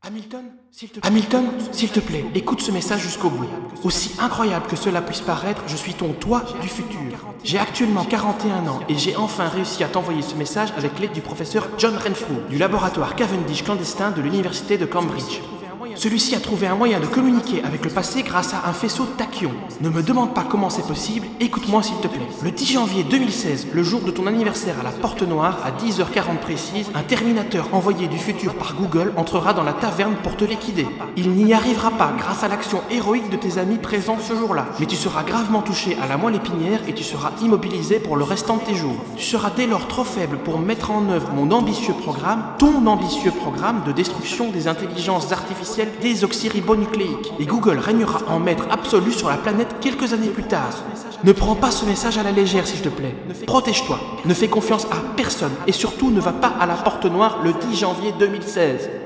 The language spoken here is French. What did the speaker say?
Hamilton, s'il te plaît, écoute ce message jusqu'au bout. Aussi incroyable que cela puisse paraître, je suis ton toi du futur. J'ai actuellement 41 ans et j'ai enfin réussi à t'envoyer ce message avec l'aide du professeur John Renfrew du laboratoire Cavendish clandestin de l'université de Cambridge. Celui-ci a trouvé un moyen de communiquer avec le passé grâce à un faisceau tachyon. Ne me demande pas comment c'est possible, écoute-moi s'il te plaît. Le 10 janvier 2016, le jour de ton anniversaire à la Porte Noire, à 10h40 précise, un terminateur envoyé du futur par Google entrera dans la taverne pour te liquider. Il n'y arrivera pas grâce à l'action héroïque de tes amis présents ce jour-là, mais tu seras gravement touché à la moelle épinière et tu seras immobilisé pour le restant de tes jours. Tu seras dès lors trop faible pour mettre en œuvre mon ambitieux programme, ton ambitieux programme de destruction des intelligences artificielles désoxyribonucléiques. Et Google régnera en maître absolu sur la planète quelques années plus tard. Ne prends pas ce message à la légère, s'il te plaît. Protège-toi, ne fais confiance à personne et surtout ne va pas à la Porte Noire le 10 janvier 2016.